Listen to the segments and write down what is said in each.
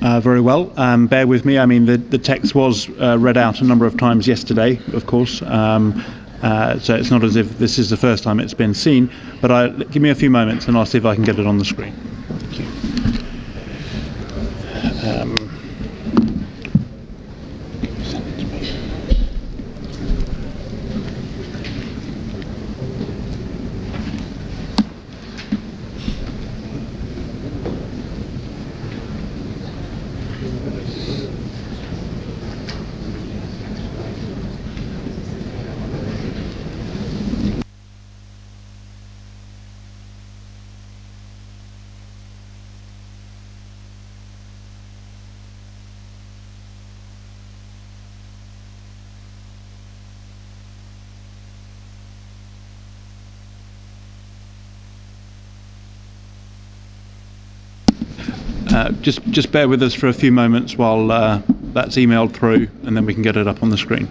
Very well. Bear with me. I mean, the text was read out a number of times yesterday, of course. So it's not as if this is the first time it's been seen. But give me a few moments and I'll see if I can get it on the screen. Thank you. Just bear with us for a few moments while that's emailed through, and then we can get it up on the screen.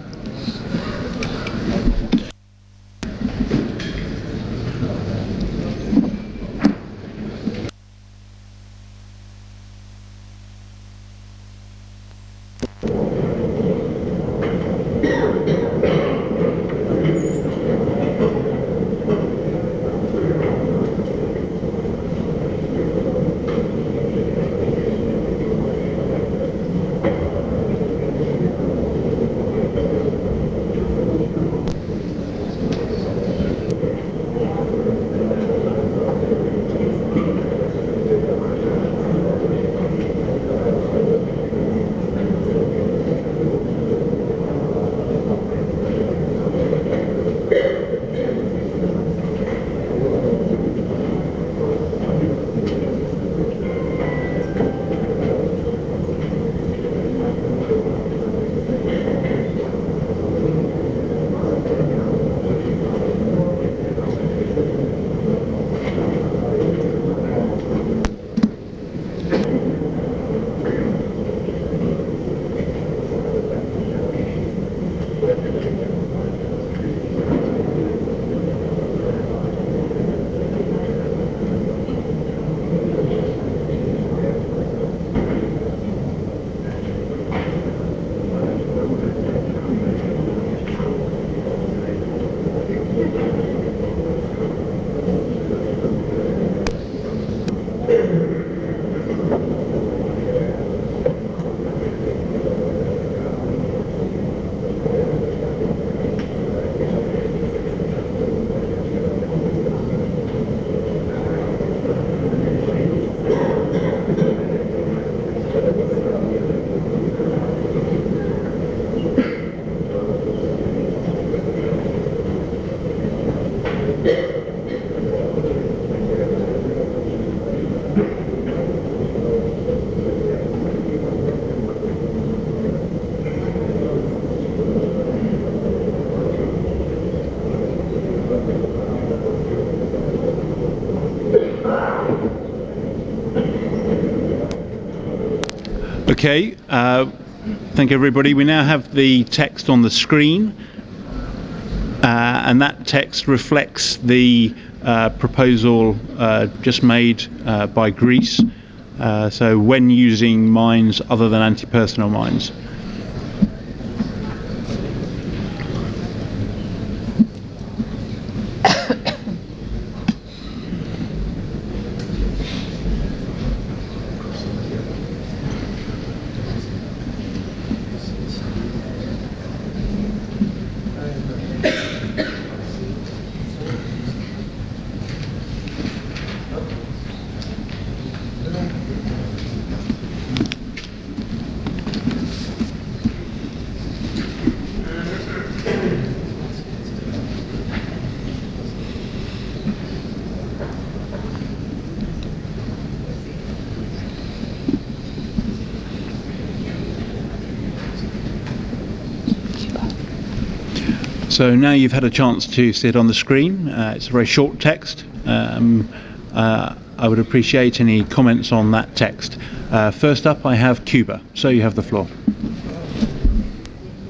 Okay, thank you everybody. We now have the text on the screen, and that text reflects the proposal just made by Greece. So when using mines other than anti-personnel mines. So now you've had a chance to see it on the screen. It's a very short text. I would appreciate any comments on that text. First up, I have Cuba. So you have the floor.